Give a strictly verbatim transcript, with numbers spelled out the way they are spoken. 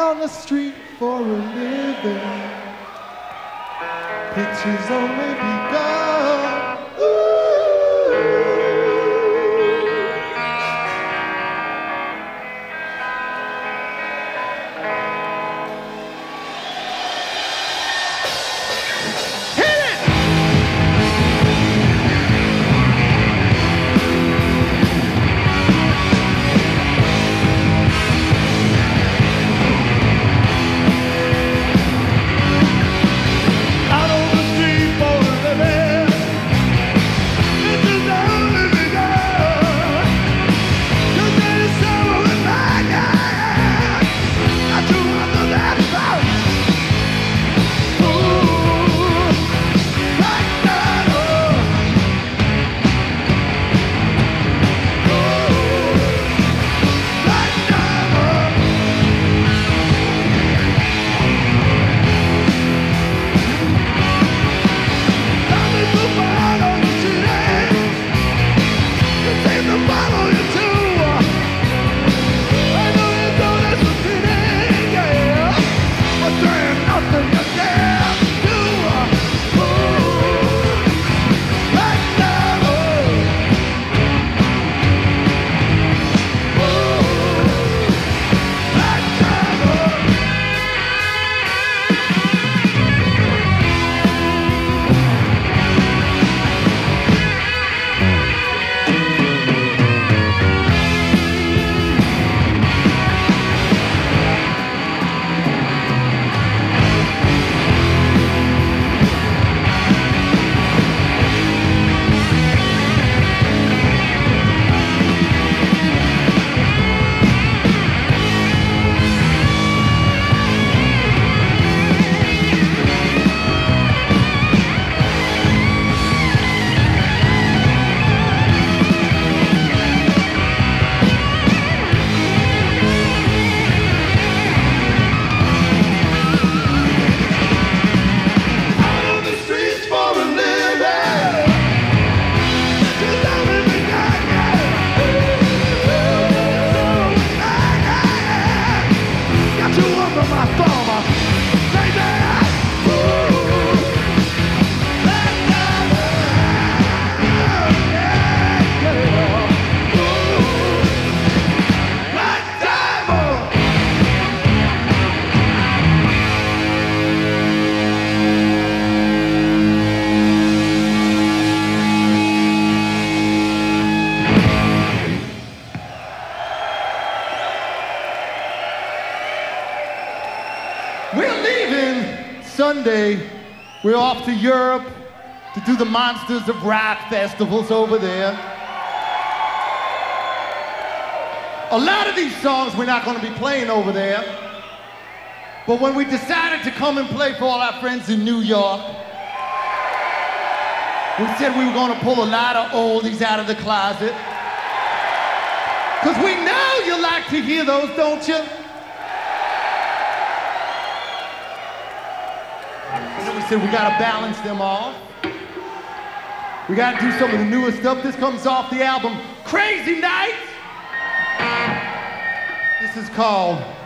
on the street for a living. Pictures only begun. Ooh. Sunday, we're off to Europe to do the Monsters of Rock festivals over there. A lot of these songs we're not going to be playing over there. But when we decided to come and play for all our friends in New York, we said we were going to pull a lot of oldies out of the closet. Because we know you like to hear those, don't you? And then we said we got to balance them off. We got to do some of the newer stuff. This comes off the album Crazy Nights. This is called